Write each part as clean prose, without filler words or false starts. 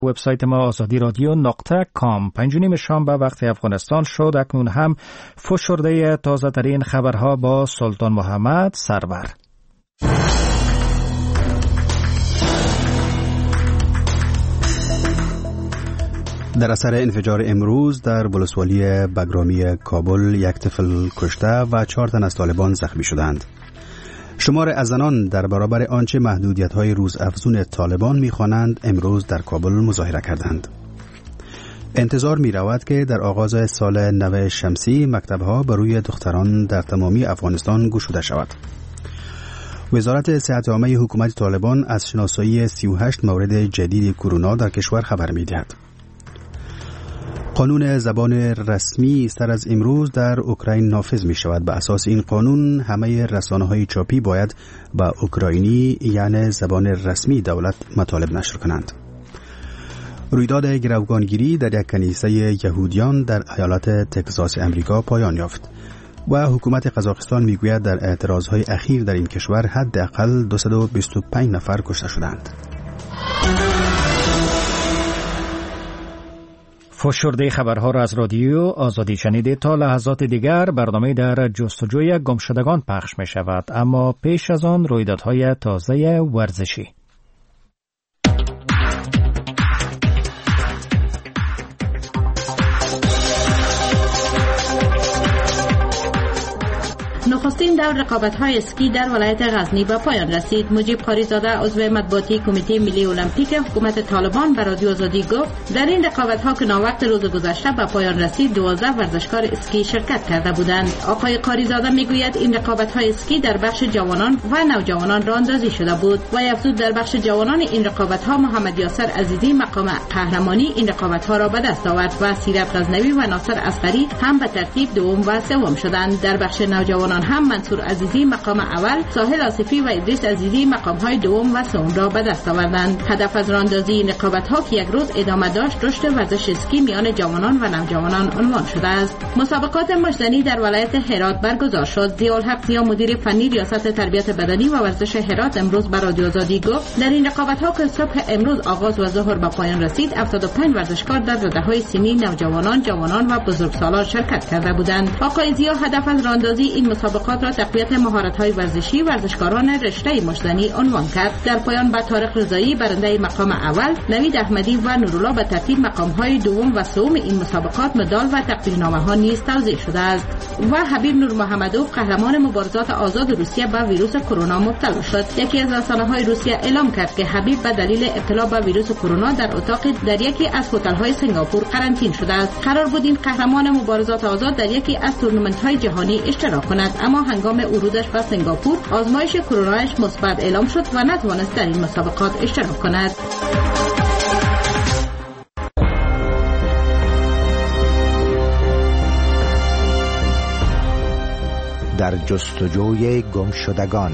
وبسایت ما azadi-radio.com 5:30 شام به وقت افغانستان شد. اکنون هم فشرده تازه ترین خبرها با سلطان محمد سرور. در اثر انفجار امروز در ولسوالی بگرامی کابل یک طفل کشته و 4 تن از طالبان زخمی شدند. شمار از زنان در برابر آنچه محدودیت‌های روزافزون طالبان می‌خوانند امروز در کابل مظاهره کردند. انتظار می‌رود که در آغاز سال نو شمسی مکتب‌ها بر روی دختران در تمامی افغانستان گشوده شود. وزارت صحت عامه حکومت طالبان از شناسایی 38 مورد جدید کرونا در کشور خبر می‌دهد. قانون زبان رسمی سر از امروز در اوکراین نافذ می شود. به اساس این قانون همه رسانه‌های چاپی باید با اوکراینی یعنی زبان رسمی دولت مطالب نشر کنند. رویداد گروگانگیری در یک کنیسه یهودیان در ایالت تگزاس امریکا پایان یافت و حکومت قزاقستان می گوید در اعتراضهای اخیر در این کشور حداقل 225 نفر کشته شدند. فشرده خبرها را از رادیو آزادی شنیدید. تا لحظات دیگر برنامه در جستجوی گمشدگان پخش می شود، اما پیش از آن رویدادهای تازه ورزشی. نخستین دور رقابت‌های اسکی در ولایت غزنی به پایان رسید. مجیب قاریزاده عضو مطبوعاتی کمیته ملی المپیک حکومت طالبان به رادیو آزادی گفت در این رقابت‌ها که ناوقت روز گذشته به پایان رسید 12 ورزشکار اسکی شرکت کرده بودند. آقای قاریزاده میگوید این رقابت‌های اسکی در بخش جوانان و نوجوانان راه اندازی شده بود و افزود در بخش جوانان این رقابت‌ها محمد یاسر عزیزی مقام قهرمانی این رقابت‌ها را به دست آورد و سیرت غزنوی و ناصر اصغری هم به ترتیب دوم و سوم شدند. در بخش نوجوانان هم منصور عزیزی مقام اول، ساحل آصفی و ادریس عزیزی مقام‌های دوم و سوم را به دست آوردند. هدف از راه‌اندازی این رقابت‌ها که یک روز ادامه داشت رشد ورزش اسکی میان جوانان و نوجوانان عنوان شده است. مسابقات مشتزنی در ولایت هرات برگزار شد. ضیاءالحق ضیا مدیر فنی ریاست تربیت بدنی و ورزش هرات امروز به رادیو آزادی گفت در این رقابت‌ها که صبح امروز آغاز و ظهر به پایان رسید 75 ورزشکار در رتبه‌های سنی نوجوانان، جوانان و بزرگسالان شرکت کرده بودند. آقای ضیا هدف از راه‌اندازی این مسابقات را تقویت مهارت‌های ورزشی ورزشکاران رشته مشتزنی عنوان کرد. در پایان به طارق رضایی برنده مقام اول، نوید احمدی و نورالله به ترتیب مقام‌های دوم و سوم این مسابقات مدال و تقدیرنامه‌ها نیز توزیع شده است. و حبیب نور محمدوف قهرمان مبارزات آزاد روسیه به ویروس کرونا مبتلا شد. یکی از رسانه‌های روسیه اعلام کرد که حبیب به دلیل ابتلا به ویروس کرونا در اتاقی در یکی از هتل‌های سنگاپور قرنطین شده است. قرار بود این قهرمان مبارزات آزاد در یکی از تورنمنت‌های جهانی اشتراک کند، اما هنگام ورودش به سنگاپور آزمایش کرونایش مثبت اعلام شد و نتوانست در این مسابقات اشتراک کند. در جستجوی گمشدگان.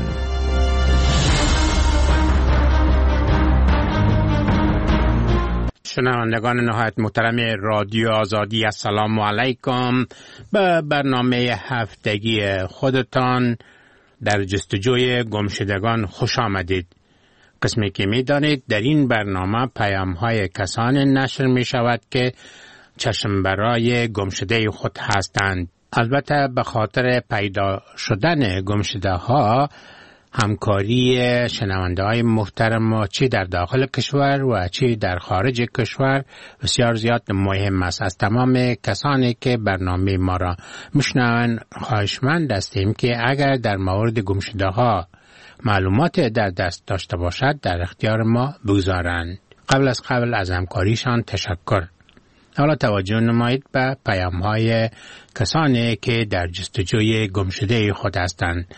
شنوندگان نهایت محترم رادیو آزادی، السلام علیکم. به برنامه هفتگی خودتان در جستجوی گمشدگان خوش آمدید. قسمی که می دانید در این برنامه پیام های کسانی نشر می شود که چشم برای گمشده خود هستند. البته به خاطر پیدا شدن گمشده ها همکاری شنونده های محترم ما چی در داخل کشور و چی در خارج کشور بسیار زیاد مهم است. از تمام کسانی که برنامه ما را میشنوند خواهشمند هستیم که اگر در مورد گمشده ها معلومات در دست داشته باشد در اختیار ما بگذارند. قبل از همکاریشان تشکر. حالا توجه نمایید به پیام های کسانی که در جستجوی گمشده خود هستند.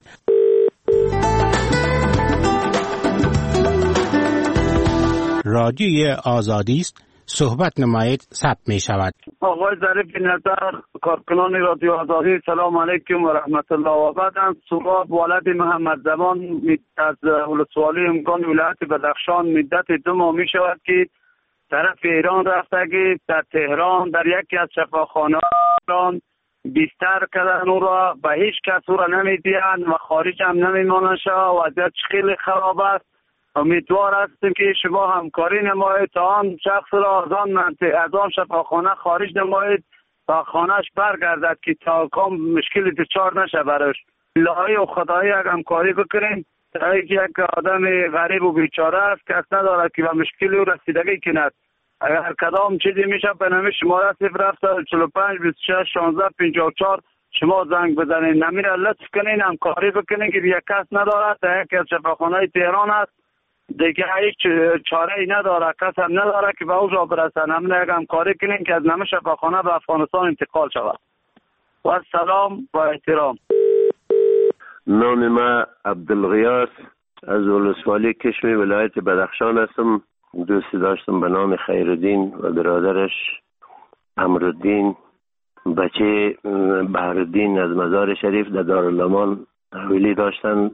رادیوی آزادی است، صحبت نمایید، ثبت می شود. آقای ظریف نظر، کارکنان رادیو آزادی، سلام علیکم و رحمت الله و بعد. سراب ولد محمد زمان از ولسوالی امگان ولایت بدخشان مدت 2 ماه می شود که طرف ایران رفتگی در تهران در یکی از شفاخانه بیستر کردن او را، به هیچ کس او را نمی دیند و خارج هم نمی مانند. وضعیت خیلی خراب است امیدوار هستیم که شما همکاری نمایید تا آن شخص را از آن شفاخانه خارج نمایید تا خانهش برگردد که تا کام مشکلی دچار نشه براش. الهی و خدایی اگر همکاری بکنیم تا یک آدم غریب و بیچاره است کس نداره که به مشکلی او رسیدگی کند. اگر کدام چیزی میشه به نام شماره 0745 26 16 54 شما زنگ بزنید. نمیره لطف کنین همکاری بکنین که یک کس نداره تا یک از شفاخانه تهران است دیگه هیچ چاره ای نداره، کس هم نداره که به اوجا برسن. همین یک همکاری کنین که از نام شفاخانه به افغانستان انتقال شود. و سلام و احترام. نام ما عبدالغیاث از ولسوالی کشمی ولایت بدخشان هستم. دوستی داشتم به نام خیرالدین و برادرش امرالدین، بچه بهرالدین از مزار شریف در دارالامان تحویلی داشتن.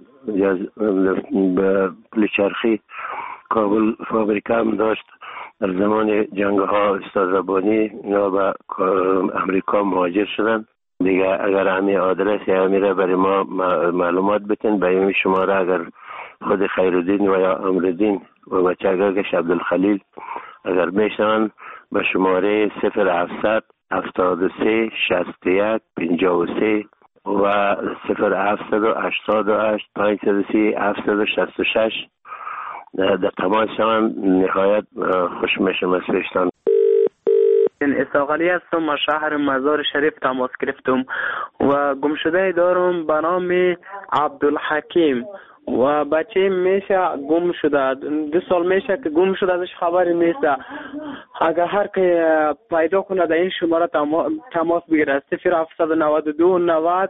به پلچرخی کابل فابریکه هم داشت. در زمان جنگ ها استاد ربانی یا به امریکا مهاجر شدن دیگه. اگر همین آدرس یا همیره برای ما معلومات بتین به این شماره، اگر خود خیرالدین و یا امرالدین و بچه اگرش عبدالخلیل اگر میشنن به شماره 0700 73 61 53 و 0788 530 766 در تماس شوند. نهایت خوش میشم از پیشتان. اسحاق علی هستم، از شهر مزار شریف تماس گرفتم و گمشده دارم به نام عبدالحکیم و بچه میشه گم شده. 2 سال میشه که گم شده، ازش خبری نیست. اگر هر که پیدا کنه در این شماره تماس بگیره. 0792 90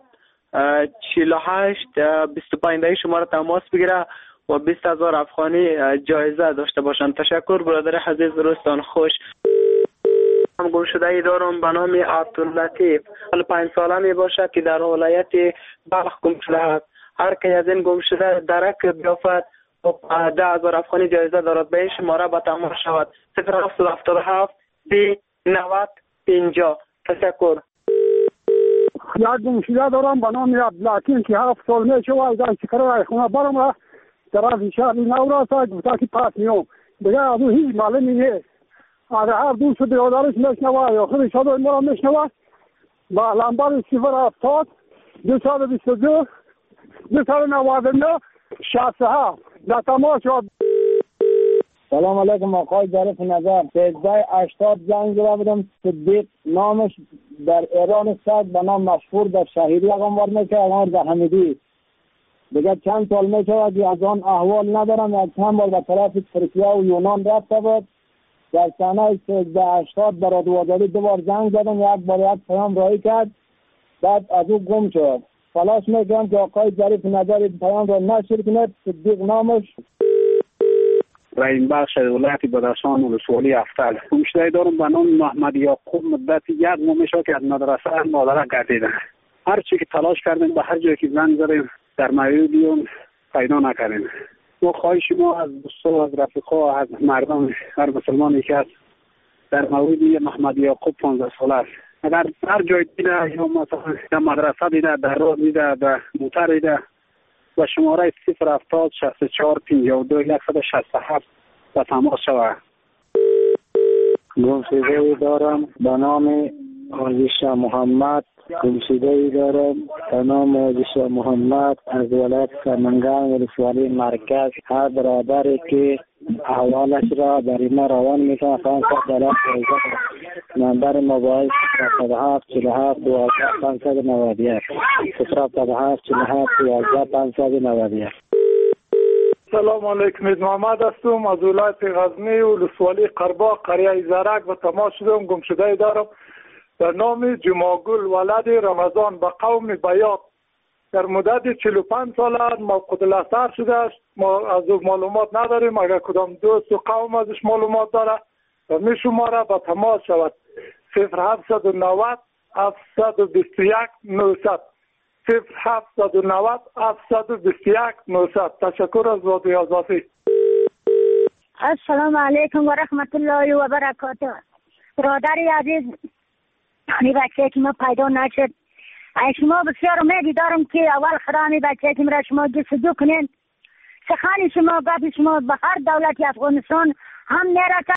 48 25 در این شماره تماس بگیره و 20,000 افغانی جایزه داشته باشند. تشکر برادر عزیز، روزتان خوش. هم گم شده ای دارم به نام عبداللطیف، 5 ساله می باشه که در ولایت بلخ گم شده است. هر که از این گم شده درک بیافت و 10,000 افغانی جایزه دارد. به این شماره به تماس شود. 0777 30 90 50. تشکر. یک گم شده دارم به نام عبدالحکیم که 7 سال می شود در شکر خونه برم در از شهر نوراس گفته که پس میام دیگه از اون هیچ معلومی نیست. اگر هر دوست برادرش میشنوه یا خودش را میشنوه با لمبر 070 222 299 67 در تماس شد. سلام علیکم آقای ظریف نظر. 1380 زنگ زده بودم. صدیق نامش در ایران است، به نام مشهور در شهیری اقامت میکنه، اقامت در حمیدی. دیگه چند سال میشه که از آن احوال ندارم. یک چند بار به طرف ترکیه و یونان رفته بود. در سنه 1380 برای دوازده 2 بار زنگ زدم، یک بار یک پیام رایی کرد، بعد از او گم شد. تلاش میکنم که آقای ظریف نظر پیام را نشر کنید. صدیق نامش. رحیم بخش ولایت بدخشان ولسوالی افتل. گمشده دارم به نام محمد یعقوب. مدت 1 ماه میشه که از مدرسه مادره گردیدن. هر چی که تلاش کردیم به هر جایی که زنگ زدیم در مویدیون پیدا نکردیم. ما خواهش ما از دوستان، از رفیقا، از مردم هر مسلمانی که در مویدی محمد یعقوب 15 ساله است، اگر هر جای دیده یا مثلا در مدرسه دیده، در راه دیده، در موتر دیده و شماره 070 64 52 167 به تماس شود. گمشده دارم به نام آزیش محمد. گمشده دارم به نام آزیش محمد از ولایت سمنگان ولسوالی مرکز. هر برادری که احوالش را برای ما روان میکنه خواهند در نمبر موبایل 07 47 12 591 07 47 12 591. سلام علیکم. محمد هستم از ولایت غزنی ولسوالی قرباق قریه زرک و تماس شدم. گمشده دارم به نام جماگل ولد رمضان به قوم بیات. در مدت 45 سال موقوت الاثر شده است. ما از او معلومات نداریم. اگر کدام دوست و قوم ازش معلومات داره و می شماره به تماس شود. 0790 721 900 0790 721 900. تشکر از رادیو آزادی. السلام علیکم و رحمت الله و برکاته. برادری عزیز، این بچه که ما پیدا نشد، شما بسیار امیدی دارم که اول خدا این بچه که مرا شما جستجو کنین سخن شما گپ شما به هر دولت افغانستان هم میرسد